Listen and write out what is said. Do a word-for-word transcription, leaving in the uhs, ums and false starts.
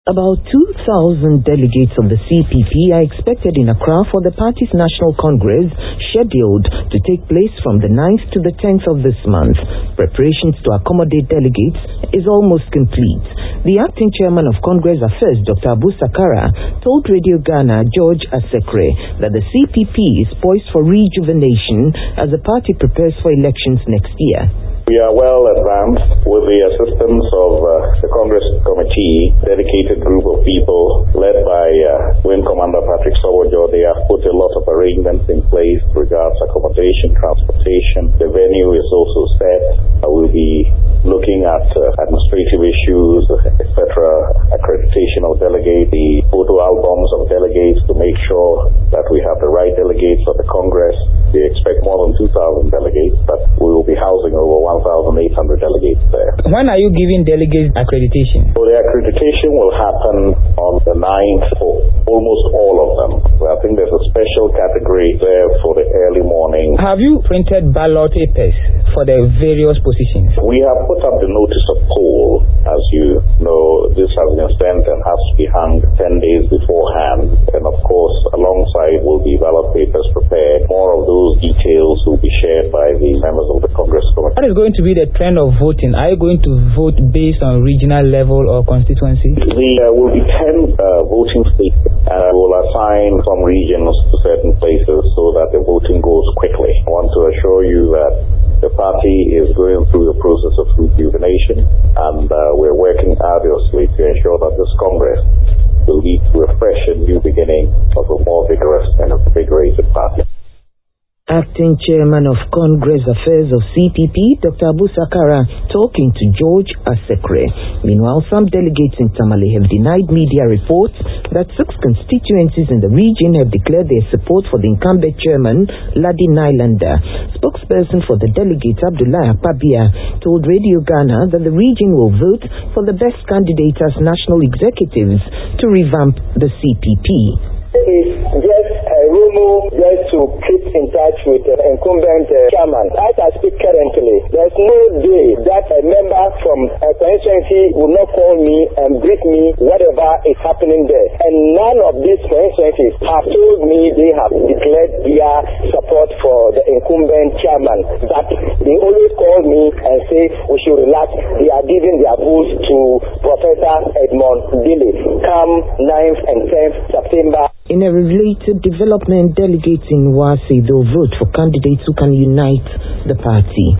About two thousand delegates of the C P P are expected in Accra for the party's National Congress, scheduled to take place from the ninth to the tenth of this month. Preparations to accommodate delegates is almost complete. The acting chairman of Congress Affairs, Doctor Abu Sakara, told Radio Ghana, George Asekre, that the C P P is poised for rejuvenation as the party prepares for elections next year. We are well advanced with the assistance of uh, the Congress Committee, dedicated group of people led by uh, Wing Commander Patrick Sowojo. They have put a lot of arrangements in place regards accommodation, transportation. The venue is also set. Uh, we'll be looking at uh, administrative issues, et cetera, accreditation of delegates, the photo albums of delegates to make sure that we have the right delegates for the Congress. We expect more than two thousand delegates, but we will be housing over one thousand eight hundred delegates there. When are you giving delegates accreditation? So the accreditation will happen on the ninth for almost all of them. So I think there's a special category there for the early morning. Have you printed ballot papers for the various positions? We have put up the notice of poll. As you know, this has been sent and has to be hung ten days beforehand. And of course, alongside will be ballot papers prepared. More of those details will be shared by the members of the Congress Committee. What is going to be the trend of voting? Are you going to vote based on regional level or constituency? There uh, will be ten uh, voting stations, and I will assign some regions to certain places so that the voting goes quickly. I want to assure you that the party is going through the process of rejuvenation, and uh, we're working arduously to ensure that this Congress will lead to a fresh and new beginning of a more vigorous and invigorated party. Acting Chairman of Congress Affairs of C P P, Doctor Abu Sakara, talking to George Asekre. Meanwhile, some delegates in Tamale have denied media reports that six constituencies in the region have declared their support for the incumbent chairman, Ladi Nylander. Spokesperson for the delegate, Abdullah Pabia, told Radio Ghana that the region will vote for the best candidate as national executives to revamp the C P P. It's just a rumor just to keep in touch with the incumbent uh, chairman. As I speak currently, there's no day that a member from a constituency will not call me and brief me whatever is happening there. And none of these constituencies have told me they have declared their support for the incumbent chairman. But they always call me and say we should relax. They are giving their votes to Professor Edmond Dili come ninth and tenth September. In a related development, delegates in Wasi will vote for candidates who can unite the party.